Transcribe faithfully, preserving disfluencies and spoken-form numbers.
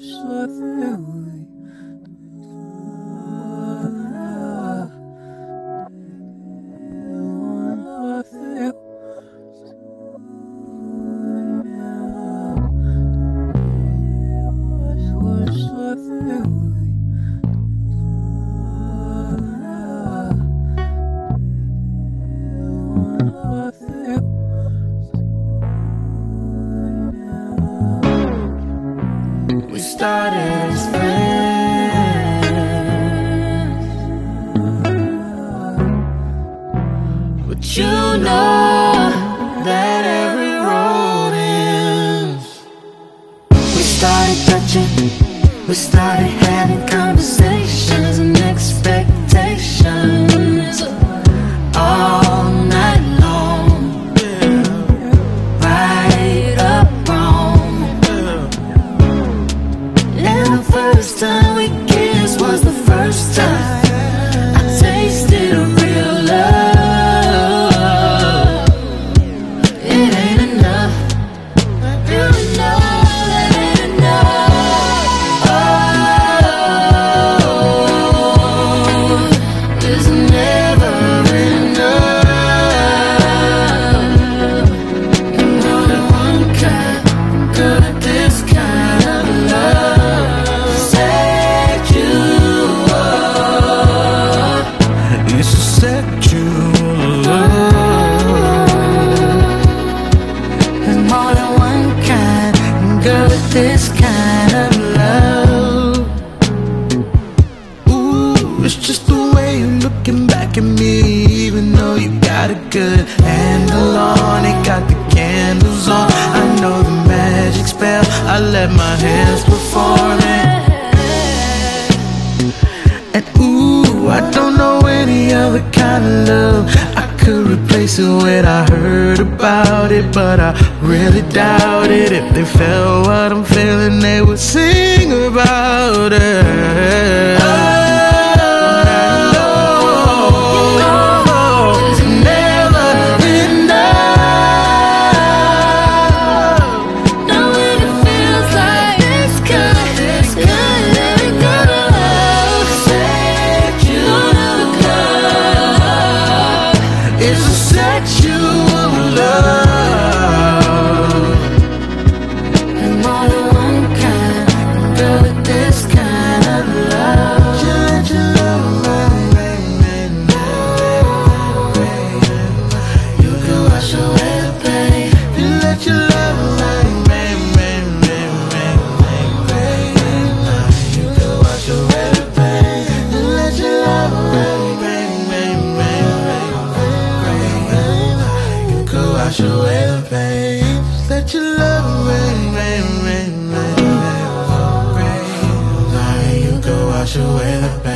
We started as friends, but you know that every road ends. We started touching, we started having conversations and expectations all night long, right up wrong. And the first time we kissed was the first time I tasted a real love. It ain't enough, you know that ain't enough. Oh, it's never enough. You're more than one kind, good at this kind of love. Set you up. It's to set you There's more than one kind, girl, with this kind of love. Ooh, it's just the way you're looking back at me. Even though you got a good handle on it, got the candles on. I know the magic spell, I let my hands perform it. And ooh, I don't know any other kind of love I could replace it with. I heard about it, but I really doubt it. If they felt what I'm feeling, they would sing about it. Oh, It's never enough. Know when it feels like it's good, it's good, let it go. Set you up. it's to set you love. And more than one kind, girl, with this kind of love. Let your love rain, rain, rain, rain. You can wash away the pain. You let your love rain, rain, rain, rain, rain, rain, rain. You can wash away the pain. You let your love rain, rain, rain, rain, rain, rain. You can wash away the pain. Let your love rain, rain, rain, rain, rain, rain. You can wash away the pain.